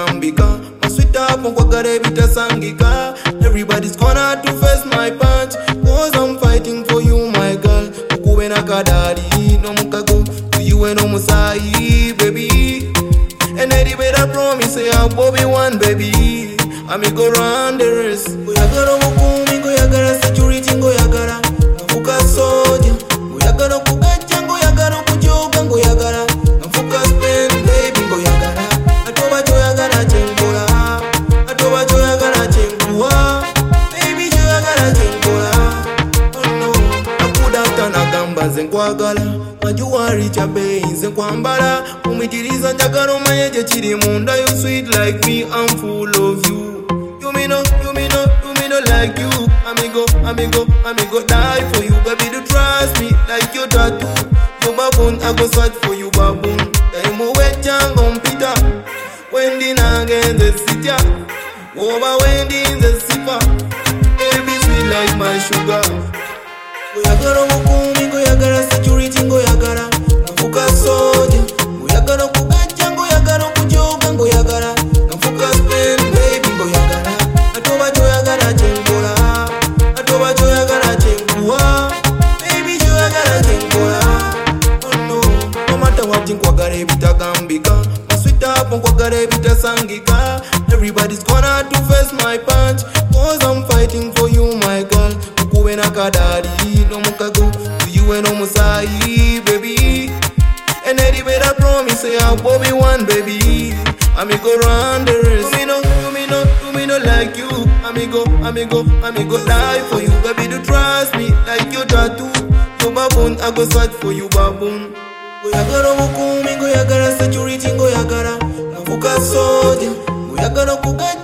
bitagambika maswita ponkwagala ebitasangika. Everybody's gonna to face my punch, cause I'm fighting for you my girl. Ukube nakadali no mukago tuyiwe no musayi baby. And Eddie better promise say I'll Bobby one baby. Amigo run the race. Goyagara mukumi, goyagara security, goyagara nafuka soja, goyagara kugacha, goyagara kujoga, goyagara nafuka spend baby, goyagara atoba joyagara chenkola, atoba joyagara chenkuwa baby, joyagara chenkola. Oh no, akudata nagamba zenkwagala majuwari chabe nze kwambala umitiriza njagala omaye gye kiri munda. You sweet like me, I'm full of you. You me no like you. Amigo die for you. Baby, do trust me like your tattoo. Your baboon, I go search for you, baboon. Time away, Jango Peter. Wendy Nagen, the city. Over Wendy in the sipa. Baby, sweet like my sugar. Goyagara mukumi, goyagara security, goyagara nafuka soja, goyagara kugacha, goyagara kujoga, goyagara nafuka spend baby, goyagara atoba joyagara chenkola, atoba joyagara chenkuwa baby, joyagara chenkola. Oh no, no matter what nkwagala ebitagambika maswita ponkwagala ebitasangika. Everybody's gonna to face my punch, cause I'm fighting for you my girl. Ukube nakadali no mukago tuyiwe no musayi baby. And Eddie better promise say I'll Bobby one baby. Amigo run the race. You me no like you. Amigo die for you. Baby, do trust me like your tattoo. Your baboon, I go search for you, baboon. Goyagara mukumi, goyagara security, goyagara nafuka soja, goyagara kugacha,